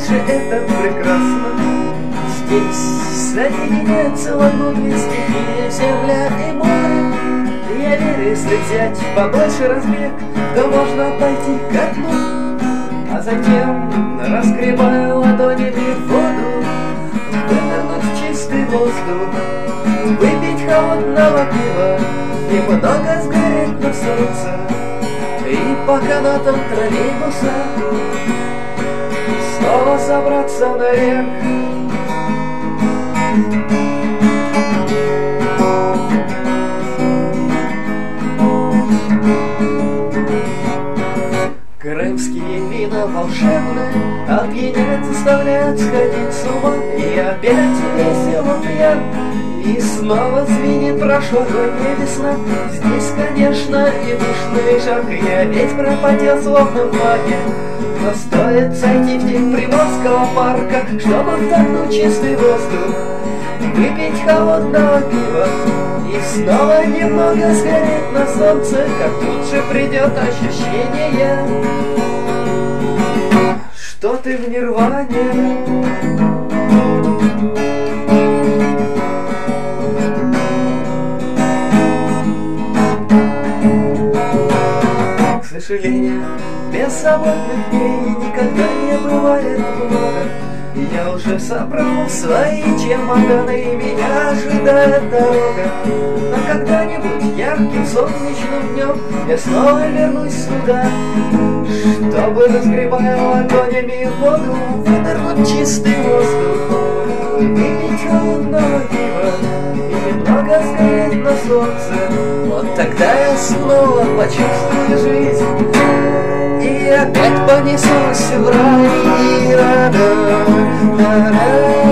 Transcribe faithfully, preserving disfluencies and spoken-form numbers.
же это прекрасно. Здесь соединяются в одну две стихии, земля и море. Я верю, если взять побольше разбег, то можно пойти ко дну. А затем, разгребая ладонями воду, вынырнуть в чистый воздух, выпить холодного пива, немного сгореть на солнце. И по канатам троллейбуса снова забраться наверх. Крымские вина волшебные опьянят, заставляют сходить с ума. И опять весело пьян, и снова звенит прошлогодняя весна. Здесь, конечно, и душно, и жарко, я ведь пропотел словно в ваге. Но стоит зайти в тень Приморского парка, чтобы вдохнуть чистый воздух, выпить холодного пива и снова немного сгореть на солнце, как тут же придет ощущение, что ты в нирване. К сожалению, бессвободных дней никогда не бывает много. Я уже собрал свои чемоданы, и меня ожидает дорога. Но когда-нибудь ярким солнечным днем я снова вернусь сюда, чтобы, разгребая ладонями воду, вынырнуть чистый воздух, выпить холодного пива и немного сгореть на солнце. Вот тогда я снова почувствую жизнь и опять понесусь в рай.